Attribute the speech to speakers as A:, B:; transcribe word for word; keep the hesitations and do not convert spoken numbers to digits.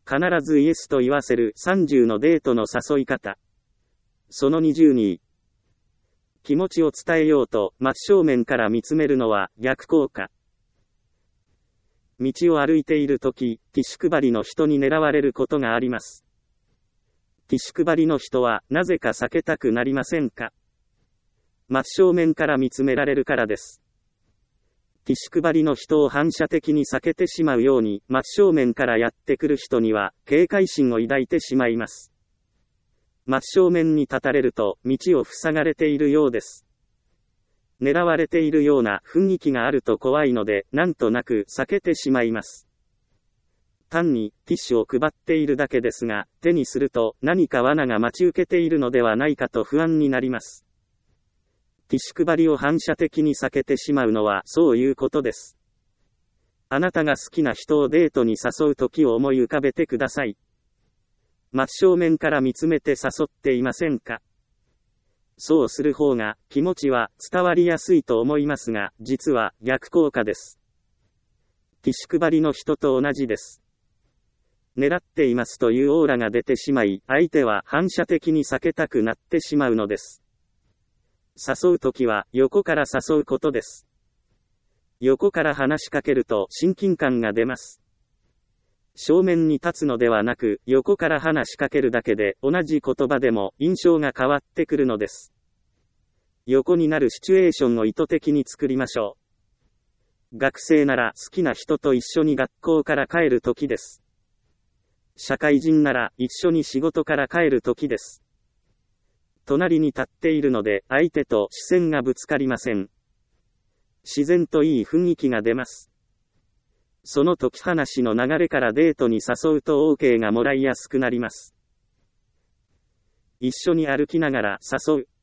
A: 必ずイエスと言わせるさんじゅうのデートの誘い方。そのにじゅうに。気持ちを伝えようと真正面から見つめるのは逆効果。道を歩いているとき、ティッシュ配りの人に狙われることがあります。ティッシュ配りの人はなぜか避けたくなりませんか？真正面から見つめられるからです。ティッシュ配りの人を反射的に避けてしまうように、真正面からやってくる人には警戒心を抱いてしまいます。真正面に立たれると道を塞がれているようです。狙われているような雰囲気があると怖いので、なんとなく避けてしまいます。単にティッシュを配っているだけですが、手にすると何か罠が待ち受けているのではないかと不安になります。ティッシュ配りを反射的に避けてしまうのはそういうことです。あなたが好きな人をデートに誘うときを思い浮かべてください。真正面から見つめて誘っていませんか？そうする方が気持ちは伝わりやすいと思いますが、実は逆効果です。ティッシュ配りの人と同じです。狙っていますというオーラが出てしまい、相手は反射的に避けたくなってしまうのです。誘うときは横から誘うことです。横から話しかけると親近感が出ます。正面に立つのではなく、横から話しかけるだけで同じ言葉でも印象が変わってくるのです。横になるシチュエーションを意図的に作りましょう。学生なら好きな人と一緒に学校から帰るときです。社会人なら一緒に仕事から帰るときです。隣に立っているので相手と視線がぶつかりません。自然といい雰囲気が出ます。その時話の流れからデートに誘うと OK がもらいやすくなります。一緒に歩きながら誘う。